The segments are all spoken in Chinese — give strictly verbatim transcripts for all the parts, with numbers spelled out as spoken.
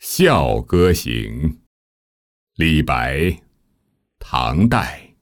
笑歌行，李白，唐代。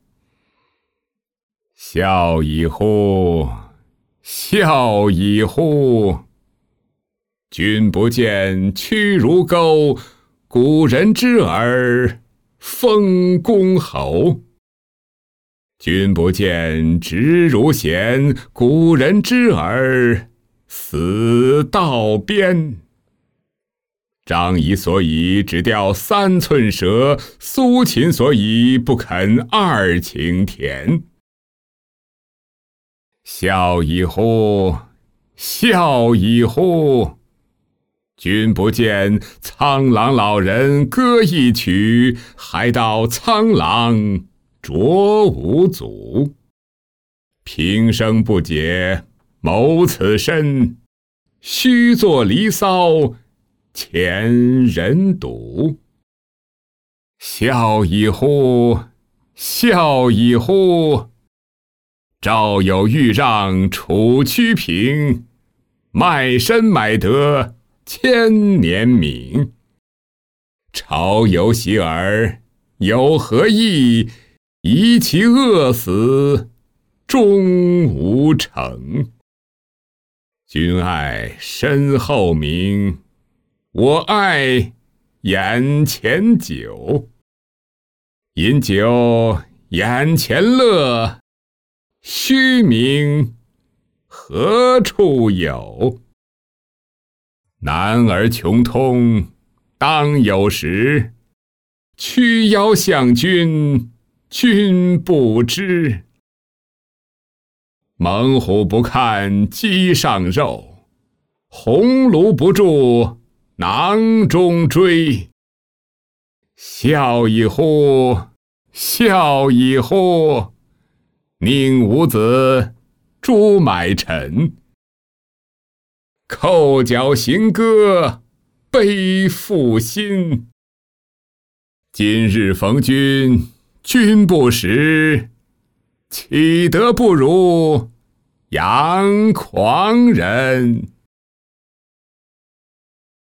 笑已乎，笑已乎！君不见屈如钩，古人之耳，封公侯。君不见直如弦，古人之耳，死道边。张仪所以只钓三寸舌，苏秦所以不肯二顷田。笑已乎，笑已乎！君不见苍狼老人歌一曲，还道苍狼着无足。平生不解，谋此身，须作离骚，前人睹。笑已乎，笑已乎！赵有豫让楚屈平，卖身买得千年名。朝有喜耳，有何益？疑其饿死，终无成。君爱身后名，我爱眼前酒。饮酒眼前乐，虚名何处有？男儿穷通当有时，曲腰向君，君不知。猛虎不看鸡上肉，鸿胪不住囊中锥。笑已乎，笑已乎！宁武子，朱买臣。扣脚行歌，悲负心。今日逢君，君不识，岂得不如杨狂人？